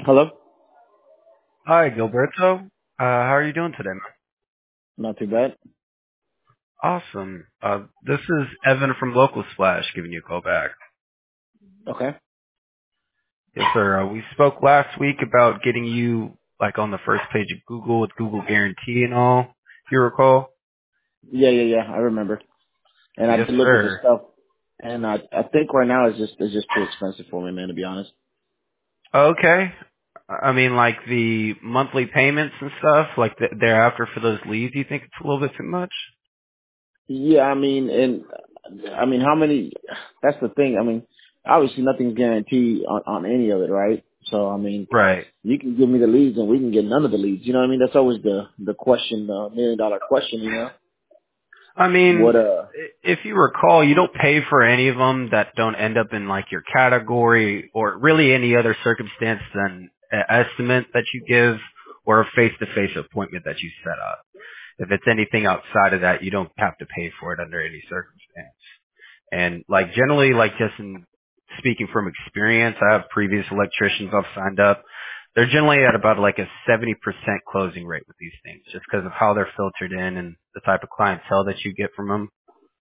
Hello? Hi, Gilberto. How are you doing today, man? Not too bad. Awesome. This is Evan from Local Splash giving you a call back. Okay. Yes, sir. We spoke last week about getting you like on the first page of Google with Google Guarantee and all. If you recall. Yeah. I remember. And I Yes, did look at the sir. stuff, and I think right now it's just too expensive for me, man. To be honest. Okay. I mean, like the monthly payments and stuff, like thereafter for those leads, you think it's a little bit too much? Yeah, I mean, how many? That's the thing. I mean, obviously nothing's guaranteed on any of it, right? So I mean, Right. you can give me the leads, and we can get none of the leads. You know what I mean? That's always the question, the $1 million question. You know I mean, what? if you recall, you don't pay for any of them that don't end up in like your category or really any other circumstance than an estimate that you give or a face-to-face appointment that you set up. If it's anything outside of that, you don't have to pay for it under any circumstance. And like generally, like just in speaking from experience, I have previous electricians I've signed up. They're generally at about like a 70% closing rate with these things, just because of how they're filtered in and the type of clientele that you get from them.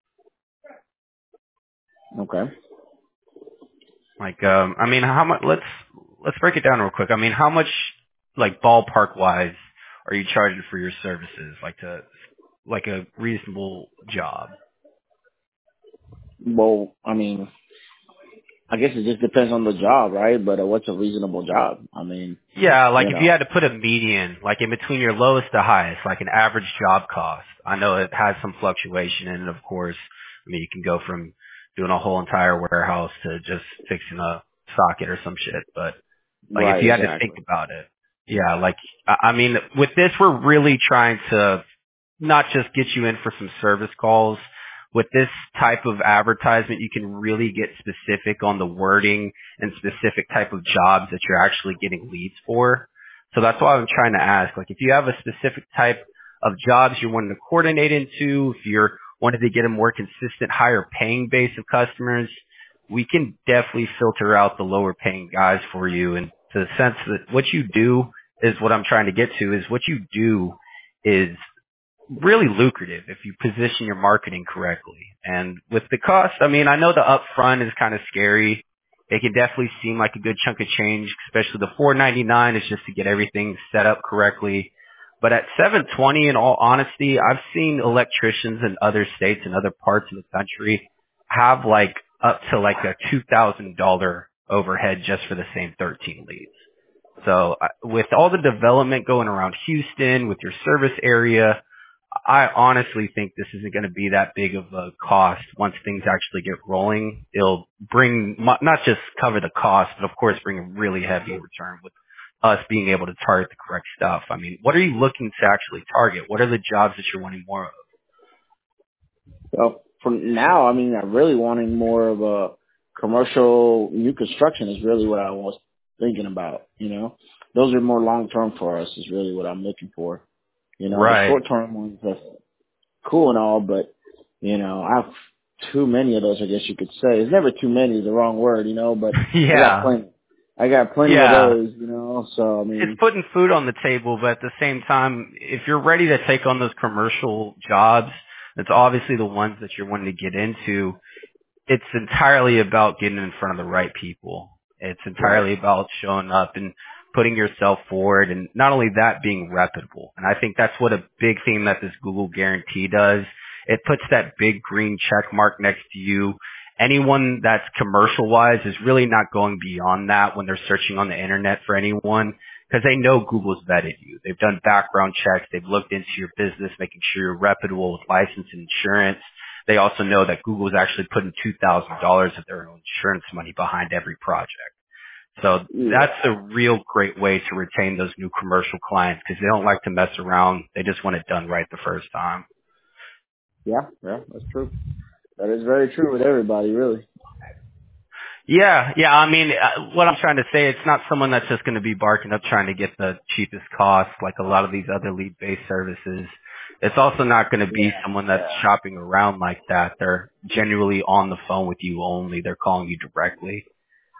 Okay. Like, I mean, how much? Let's break it down real quick. I mean, how much, like ballpark wise, are you charging for your services? Like a reasonable job. Well, I mean, I guess it just depends on the job, right? But what's a reasonable job? I mean, Yeah, like you if you know. had to put a median, like in between your lowest to highest, like an average job cost. I know it has some fluctuation in it, of course. I mean, you can go from doing a whole entire warehouse to just fixing a socket or some shit. But like if Right, you had to think exactly. about it, yeah, like I mean, with this, we're really trying to not just get you in for some service calls. With this type of advertisement, you can really get specific on the wording and specific type of jobs that you're actually getting leads for. So that's why I'm trying to ask, like, if you have a specific type of jobs you're wanting to coordinate into, if you're wanting to get a more consistent, higher paying base of customers, we can definitely filter out the lower paying guys for you. And to the sense that what you do is what I'm trying to get to is what you do is really lucrative if you position your marketing correctly. And with the cost, I mean, I know the upfront is kind of scary. It can definitely seem like a good chunk of change, especially the $4.99 is just to get everything set up correctly. But at $7.20, in all honesty, I've seen electricians in other states and other parts of the country have like up to like a $2,000 overhead just for the same 13 leads. So with all the development going around Houston, with your service area, I honestly think this isn't going to be that big of a cost once things actually get rolling. It'll bring, not just cover the cost, but of course bring a really heavy return with us being able to target the correct stuff. I mean, what are you looking to actually target? What are the jobs that you're wanting more of? So for now, I mean, I'm really wanting more of a commercial new construction is really what I was thinking about. You know, those are more long term for us. Is really what I'm looking for. You know, the Right. short term ones are cool and all, but I have too many of those. I guess you could say it's never too many. Is the wrong word, but I got Yeah. plenty. I got plenty of Yeah. those. So I It's mean, putting food on the table, but at the same time, if you're ready to take on those commercial jobs, it's obviously the ones that you're wanting to get into. It's entirely about getting in front of the right people. It's right. entirely about showing up and putting yourself forward, and not only that, being reputable. And I think that's what a big thing that this Google guarantee does. It puts that big green check mark next to you. Anyone that's commercial wise is really not going beyond that when they're searching on the internet for anyone, because they know Google's vetted you. They've done background checks. They've looked into your business, making sure you're reputable with license and insurance. They also know that Google is actually putting $2,000 of their own insurance money behind every project. So that's Yeah. a real great way to retain those new commercial clients because they don't like to mess around. They just want it done right the first time. Yeah. That's true. That is very true with everybody, really. Yeah. I mean, what I'm trying to say, it's not someone that's just going to be barking up trying to get the cheapest cost like a lot of these other lead-based services. It's also not going to be Yeah. someone that's Yeah. shopping around like that. They're genuinely on the phone with you only. They're calling you directly.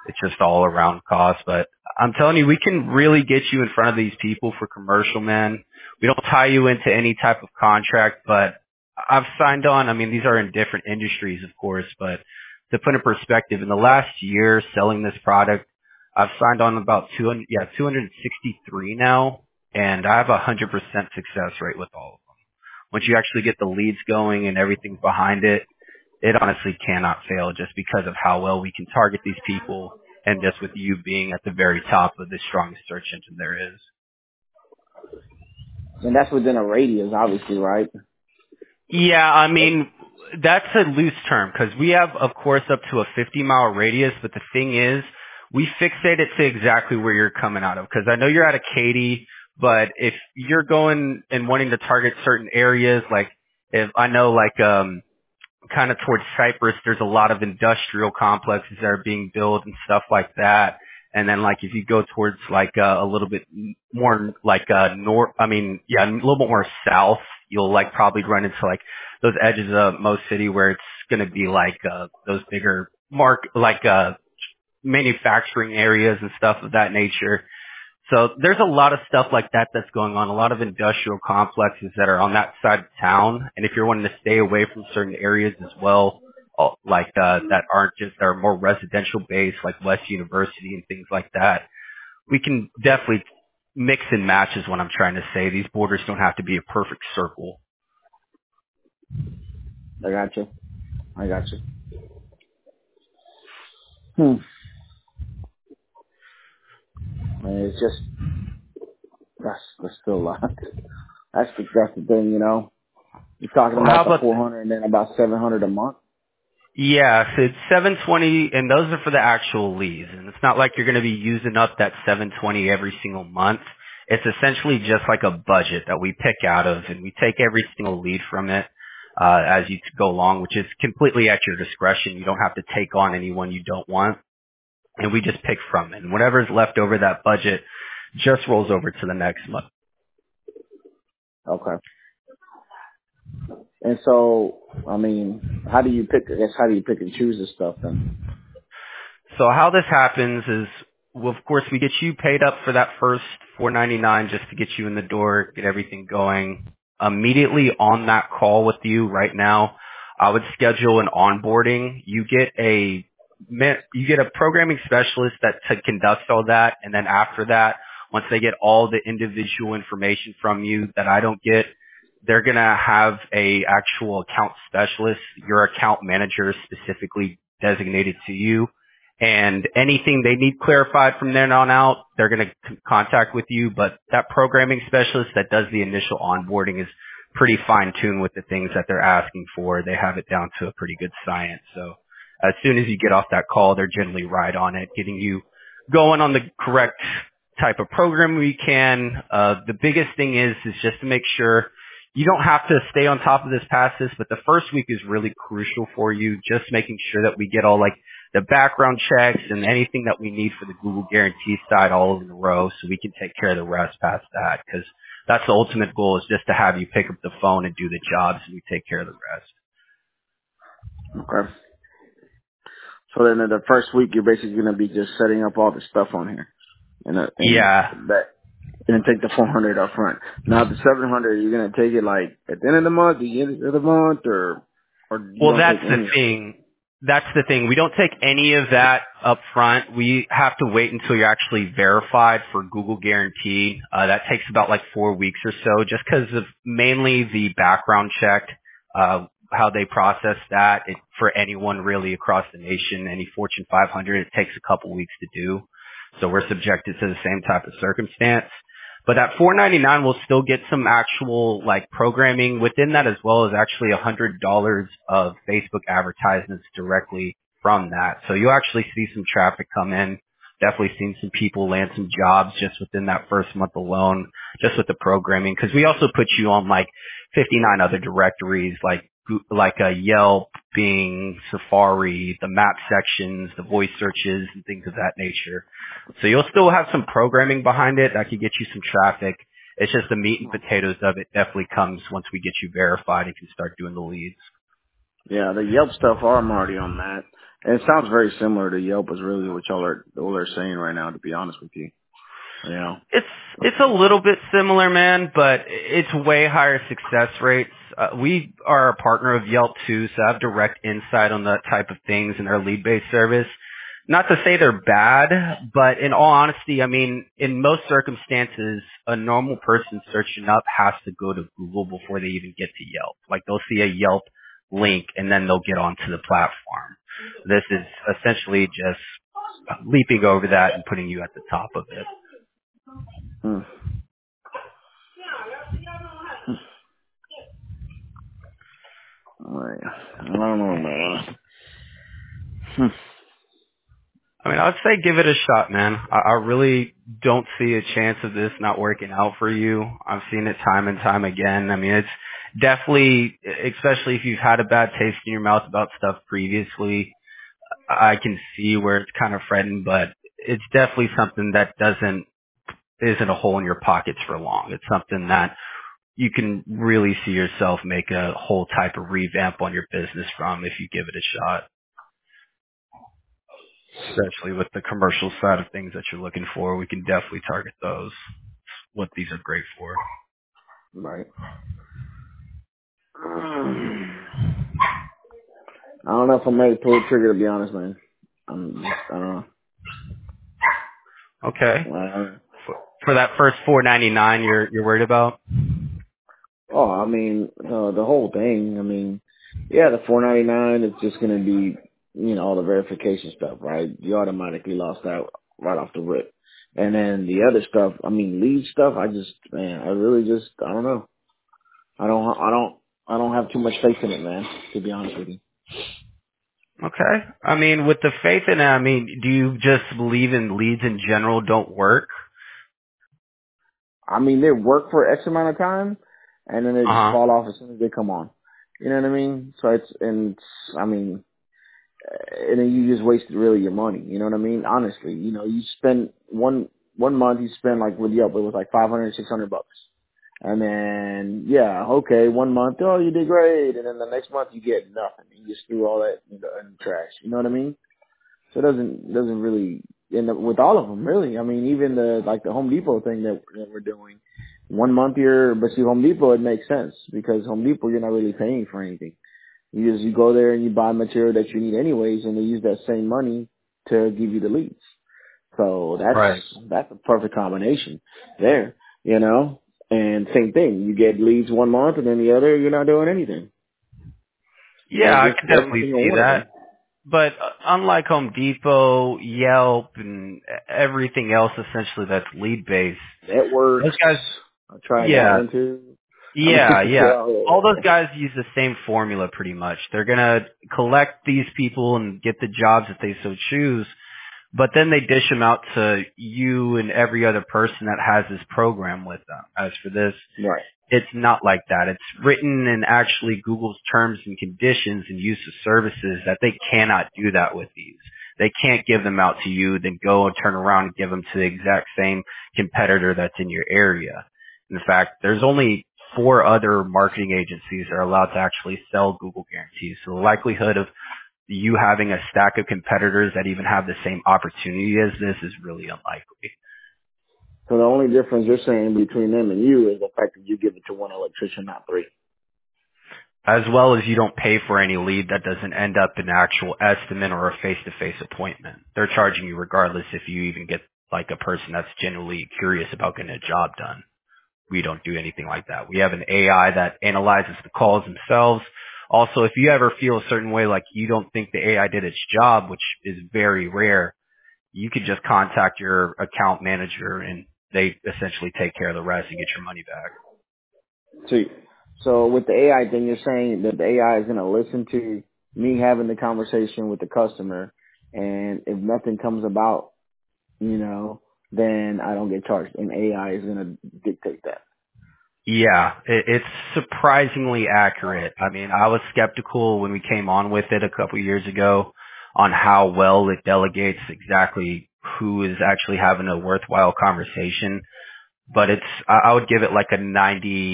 It's just all around cost. But I'm telling you, we can really get you in front of these people for commercial, man. We don't tie you into any type of contract, but I've signed on. I mean, these are in different industries, of course, but to put in perspective, in the last year selling this product, I've signed on about 263 now, and I have a 100% success rate with all of them. Once you actually get the leads going and everything's behind it, it honestly cannot fail just because of how well we can target these people and just with you being at the very top of the strongest search engine there is. And that's within a radius, obviously, right? Yeah, I mean, that's a loose term because we have, of course, up to a 50-mile radius, but the thing is, we fixate it to exactly where you're coming out of because I know you're out of Katy, but if you're going and wanting to target certain areas, like if I know kind of towards Cyprus, there's a lot of industrial complexes that are being built and stuff like that. And then like if you go towards like a little bit more like north, a little bit more south, you'll like probably run into like those edges of Mo City where it's going to be like those bigger manufacturing areas and stuff of that nature. So there's a lot of stuff like that that's going on, a lot of industrial complexes that are on that side of town. And if you're wanting to stay away from certain areas as well, that are more residential based, like West University and things like that, we can definitely mix and match is what I'm trying to say. These borders don't have to be a perfect circle. I got you. And it's just, that's still a lot. That's the thing, you know. You're talking about the 400 and then about 700 a month. Yeah, so it's 720, and those are for the actual leads. And it's not like you're going to be using up that 720 every single month. It's essentially just like a budget that we pick out of, and we take every single lead from it as you go along, which is completely at your discretion. You don't have to take on anyone you don't want, and we just pick from it. And whatever's left over that budget just rolls over to the next month. Okay. And so, I mean, how do you pick and choose this stuff then? So how this happens is, well, of course, we get you paid up for that first $4.99 just to get you in the door, get everything going. Immediately on that call with you right now, I would schedule an onboarding. You get a programming specialist that conducts all that, and then after that, once they get all the individual information from you that I don't get, they're gonna have a actual account specialist, your account manager specifically designated to you. And anything they need clarified from then on out, they're going to contact with you. But that programming specialist that does the initial onboarding is pretty fine-tuned with the things that they're asking for. They have it down to a pretty good science. So as soon as you get off that call, they're generally right on it, getting you going on the correct type of program we can. The biggest thing is just to make sure you don't have to stay on top of this past this, but the first week is really crucial for you, just making sure that we get all like the background checks and anything that we need for the Google Guarantee side all in a row so we can take care of the rest past that, because that's the ultimate goal, is just to have you pick up the phone and do the jobs and we take care of the rest. Okay. So then in the first week, you're basically going to be just setting up all the stuff on here. And take the 400 up front. Now the 700, you're going to take it like at the end of the month, the end of the month, or well, that's the thing. That's the thing. We don't take any of that up front. We have to wait until you're actually verified for Google Guarantee. That takes about like 4 weeks or so, just because of mainly the background check, how they process that. For anyone really across the nation, any Fortune 500, it takes a couple weeks to do. So we're subjected to the same type of circumstance. But that $4.99 will still get some actual like programming within that, as well as actually $100 of Facebook advertisements directly from that. So you'll actually see some traffic come in. Definitely seen some people land some jobs just within that first month alone, just with the programming. Because we also put you on like 59 other directories, like a Yelp, Bing, Safari, the map sections, the voice searches, and things of that nature. So you'll still have some programming behind it that could get you some traffic. It's just the meat and potatoes of it definitely comes once we get you verified and can start doing the leads. Yeah, the Yelp stuff, I'm already on that. And it sounds very similar to Yelp is really what all are saying right now, to be honest with you. You know? It's a little bit similar, man, but it's way higher success rates. We are a partner of Yelp too, so I have direct insight on that type of things in our lead-based service. Not to say they're bad, but in all honesty, I mean, in most circumstances, a normal person searching up has to go to Google before they even get to Yelp. Like they'll see a Yelp link and then they'll get onto the platform. This is essentially just leaping over that and putting you at the top of it. Hmm. Right. I don't know, man. I mean, I'd say give it a shot, man. I really don't see a chance of this not working out for you. I've seen it time and time again. I mean, it's definitely, especially if you've had a bad taste in your mouth about stuff previously, I can see where it's kind of fretting, but it's definitely something that isn't a hole in your pockets for long. It's something that you can really see yourself make a whole type of revamp on your business from if you give it a shot. Especially with the commercial side of things that you're looking for, we can definitely target those. What these are great for. Right. I don't know if I'm ready to pull the trigger, to be honest, man. I don't know. Okay. Uh, For that first $4.99, you're worried about? I mean, the whole thing. I mean, yeah, the $4.99 is just gonna be, all the verification stuff, right? You automatically lost out right off the rip. And then the other stuff, I mean, lead stuff. I don't know. I don't have too much faith in it, man. To be honest with you. Okay. I mean, with the faith in it, I mean, do you just believe in leads in general don't work? I mean, they work for X amount of time, and then they just Uh-huh. fall off as soon as they come on. You know what I mean? So I mean, and then you just wasted really your money. You know what I mean? Honestly, you spend one month, you spend like with Yelp, it was like 500, $600. And then, yeah, okay, one month, oh, you did great. And then the next month you get nothing. You just threw all that in the trash. You know what I mean? So it doesn't really end up with all of them, really. I mean, even the Home Depot thing that we're doing, one month but see, Home Depot, it makes sense because Home Depot, you're not really paying for anything. You go there and you buy material that you need anyways, and they use that same money to give you the leads. So Right. that's a perfect combination there, And same thing, you get leads one month, and then the other, you're not doing anything. Yeah, I Just could definitely every single see one of them. that. But unlike Home Depot, Yelp, and everything else essentially that's lead based, Networks, those guys, I tried that yeah, one too. I mean, Yeah, yeah. All those so, guys use the same formula pretty much. They're gonna collect these people and get the jobs if they so choose, but then they dish them out to you and every other person that has this program with them. As for this, right. it's not like that. It's written in actually Google's terms and conditions and use of services that they cannot do that with these. They can't give them out to you, then go and turn around and give them to the exact same competitor that's in your area. In fact, there's only 4 other marketing agencies that are allowed to actually sell Google guarantees. So the likelihood of you having a stack of competitors that even have the same opportunity as this is really unlikely. So the only difference you're saying between them and you is the fact that you give it to one electrician, not 3. As well as you don't pay for any lead that doesn't end up in an actual estimate or a face-to-face appointment. They're charging you regardless if you even get like a person that's genuinely curious about getting a job done. We don't do anything like that. We have an AI that analyzes the calls themselves. Also, if you ever feel a certain way like you don't think the AI did its job, which is very rare, you could just contact your account manager and they essentially take care of the rest and get your money back. So with the AI thing, you're saying that the AI is going to listen to me having the conversation with the customer, and if nothing comes about, then I don't get charged, and AI is going to dictate that. Yeah, it's surprisingly accurate. I mean, I was skeptical when we came on with it a couple years ago on how well it delegates exactly who is actually having a worthwhile conversation. But I would give it like a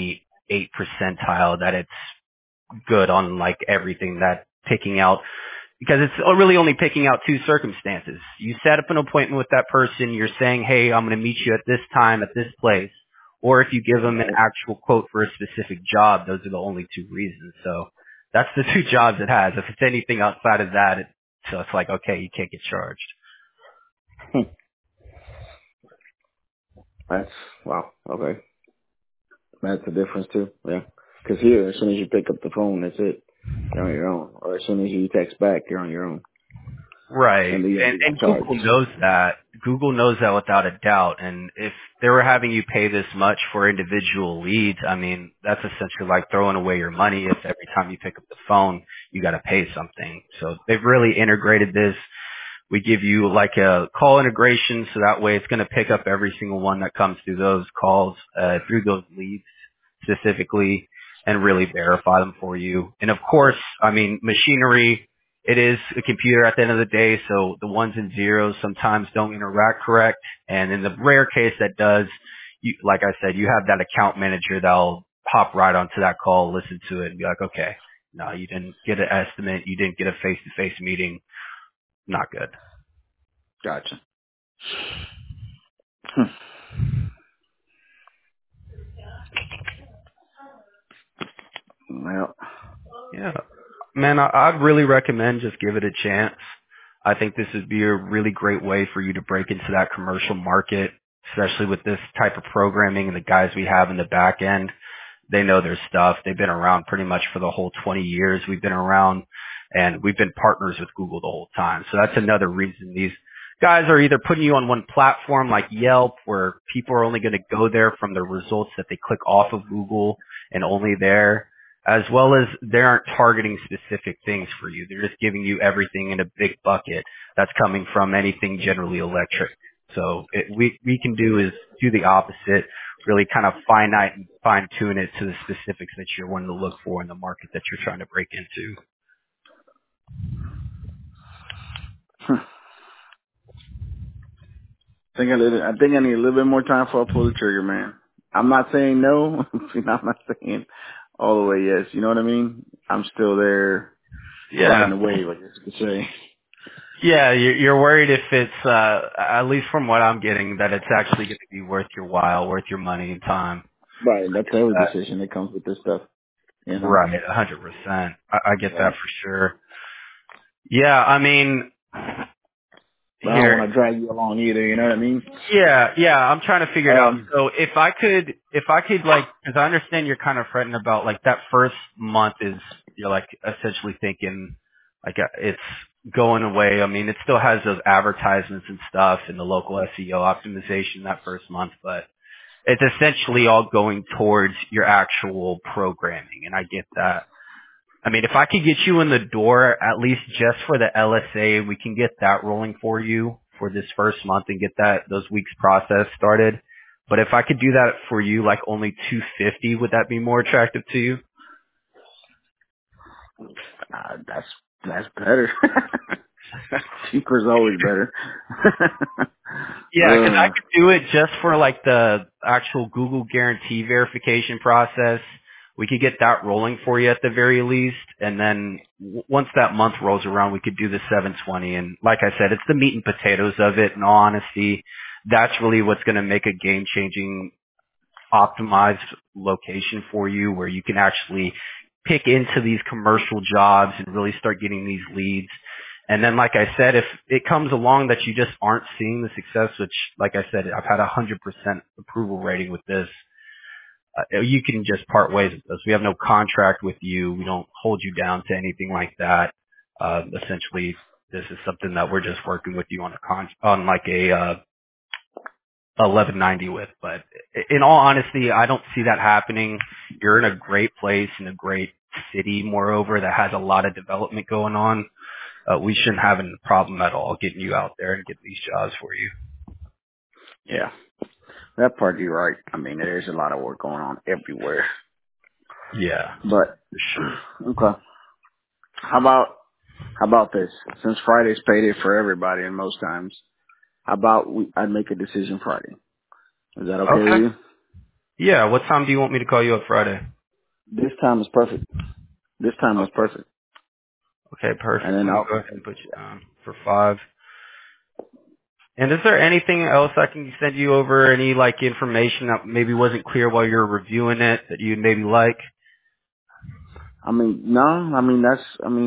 98 percentile that it's good on like everything that picking out because it's really only picking out two circumstances. You set up an appointment with that person, you're saying, hey, I'm going to meet you at this time at this place. Or if you give them an actual quote for a specific job, those are the only two reasons. So that's the two jobs it has. If it's anything outside of that, so it's like, okay, you can't get charged. That's, wow, okay. That's the difference too, yeah. Because here, as soon as you pick up the phone, that's it. You're on your own. Or as soon as you text back, you're on your own. Right. And you got And charged. Google knows that. Google knows that without a doubt. And if they were having you pay this much for individual leads, I mean, that's essentially like throwing away your money if every time you pick up the phone, you got to pay something. So they've really integrated this. We give you like a call integration, so that way it's going to pick up every single one that comes through those calls, through those leads specifically, and really verify them for you. And of course, I mean, machinery, it is a computer at the end of the day, so the ones and zeros sometimes don't interact correct. And in the rare case that does, you, like I said, you have that account manager that'll hop right onto that call, listen to it, and be like, okay, no, you didn't get an estimate, you didn't get a face-to-face meeting, not good. Gotcha. Well, Yeah. Man, I'd really recommend just give it a chance. I think this would be a really great way for you to break into that commercial market, especially with this type of programming and the guys we have in the back end. They know their stuff. They've been around pretty much for the whole 20 years we've been around, and we've been partners with Google the whole time. So that's another reason these guys are either putting you on one platform like Yelp, where people are only going to go there from the results that they click off of Google and only there, as well as they aren't targeting specific things for you. They're just giving you everything in a big bucket that's coming from anything Generally Electric. So we can do is do the opposite, really kind of finite and fine tune it to the specifics that you're wanting to look for in the market that you're trying to break into. I think I need a little bit more time before I pull the trigger, man. I'm not saying no. I'm not saying all the way yes. You know what I mean? I'm still there riding Yeah. the wave, I guess you could say. Yeah, you're worried if it's, at least from what I'm getting, that it's actually going to be worth your while, worth your money and time. Right, that's every decision that comes with this stuff, you know? Right, 100%. I get Yeah. that for sure. Yeah, I mean, But I don't here, want to drag you along either, you know what I mean? yeah, I'm trying to figure it out. So if I could like, cause I understand you're kind of fretting about like that first month is, you're like essentially thinking like it's going away. I mean, it still has those advertisements and stuff and the local SEO optimization that first month, but it's essentially all going towards your actual programming. And I get that. I mean, if I could get you in the door, at least just for the LSA, we can get that rolling for you for this first month and get those weeks process started. But if I could do that for you, like only 250, would that be more attractive to you? That's better. Cheaper is always better. Yeah, 'cause I could do it just for like the actual Google guarantee verification process. We could get that rolling for you at the very least, and then once that month rolls around, we could do the 720. And like I said, it's the meat and potatoes of it. In all honesty, that's really what's going to make a game-changing, optimized location for you, where you can actually pick into these commercial jobs and really start getting these leads. And then, like I said, if it comes along that you just aren't seeing the success, which, like I said, I've had 100% approval rating with this, you can just part ways with us. We have no contract with you. We don't hold you down to anything like that. Essentially, this is something that we're just working with you on on like a 1190 with. But in all honesty, I don't see that happening. You're in a great place, in a great city, moreover, that has a lot of development going on. We shouldn't have a problem at all getting you out there and getting these jobs for you. Yeah, that part you're right. I mean, there's a lot of work going on everywhere. Yeah, But, for sure. okay. How about this? Since Friday's payday for everybody and most times, how about I make a decision Friday? Is that okay with Okay. you? Yeah, what time do you want me to call you up Friday? This time is perfect. This time is Okay. perfect. Okay, and perfect. then Let me I'll. go ahead and put you down for 5. And is there anything else I can send you over? Any like information that maybe wasn't clear while you were reviewing it that you'd maybe like? I mean, no. I mean, that's.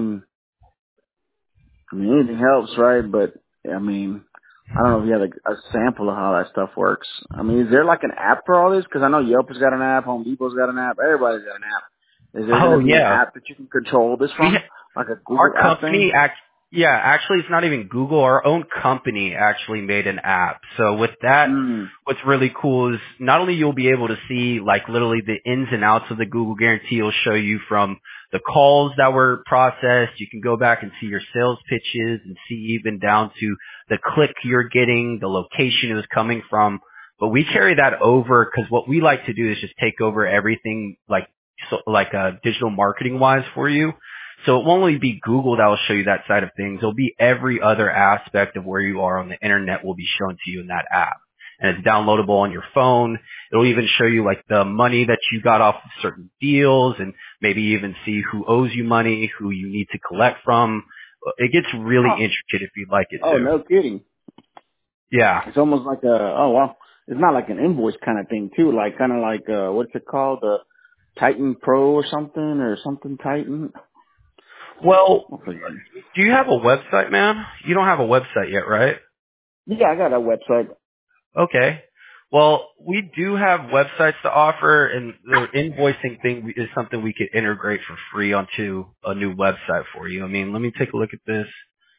I mean, anything helps, right? But I mean, I don't know if you have a sample of how that stuff works. I mean, is there like an app for all this? Because I know Yelp has got an app, Home Depot's got an app, everybody's got an app. Is there going Oh to be an yeah, app that you can control this we from, like a our Google app thing? company yeah, actually it's not even Google. Our own company actually made an app. So with that, Mm. what's really cool is not only you'll be able to see like literally the ins and outs of the Google guarantee. It'll show you from the calls that were processed. You can go back and see your sales pitches and see even down to the click you're getting, the location it was coming from. But we carry that over because what we like to do is just take over everything digital marketing wise for you. So it won't only be Google that will show you that side of things. It'll be every other aspect of where you are on the internet will be shown to you in that app. And it's downloadable on your phone. It'll even show you like the money that you got off of certain deals and maybe even see who owes you money, who you need to collect from. It gets really Oh, intricate if you'd like it oh, to. no kidding. Yeah. It's almost like oh, well, it's not like an invoice kind of thing too, like kind of like, what's it called? The Titan Pro or something Titan. Well, I forget. do you have a website, man? You don't have a website yet, right? Yeah, I got a website. Okay. Well, we do have websites to offer, and the invoicing thing is something we could integrate for free onto a new website for you. I mean, let me take a look at this.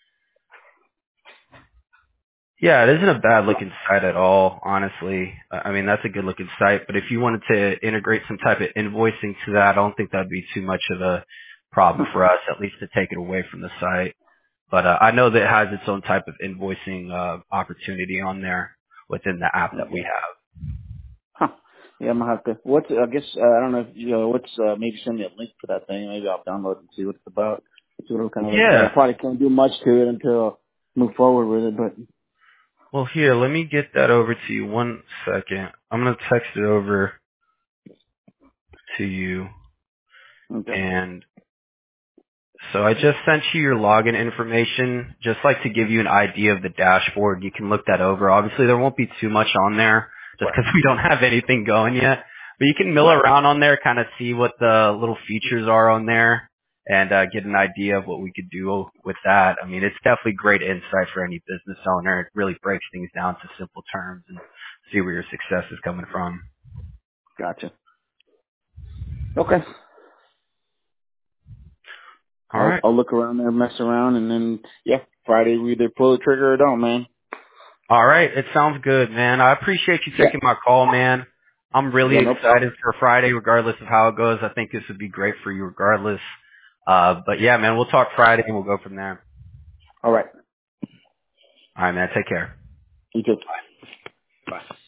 Yeah, it isn't a bad looking site at all, honestly. I mean, that's a good looking site, but if you wanted to integrate some type of invoicing to that, I don't think that'd be too much of a problem for us, at least to take it away from the site. But I know that it has its own type of invoicing opportunity on there within the app that we Okay. have. Huh. Yeah, I'm gonna have to. I guess I don't know. If, what's maybe send me a link for that thing. Maybe I'll download it and see what it's about. See what it kind of looks like. Yeah. I probably can't do much to it until I move forward with it. But Well, here, let me get that over to you. One second. I'm going to text it over to you. okay. And so I just sent you your login information, just like to give you an idea of the dashboard. You can look that over. Obviously, there won't be too much on there just Right. because we don't have anything going yet. But you can mill Right. around on there, kind of see what the little features are on there, and get an idea of what we could do with that. I mean, it's definitely great insight for any business owner. It really breaks things down to simple terms and see where your success is coming from. Gotcha. Okay. All right. I'll look around there, mess around, and then yeah, Friday we either pull the trigger or don't, man. All right. It sounds good, man. I appreciate you Yeah. taking my call, man. I'm really Yeah, no problem. excited for Friday, regardless of how it goes. I think this would be great for you regardless. But yeah, man, we'll talk Friday and we'll go from there. All right. All right, man. Take care. You too. Bye. Bye.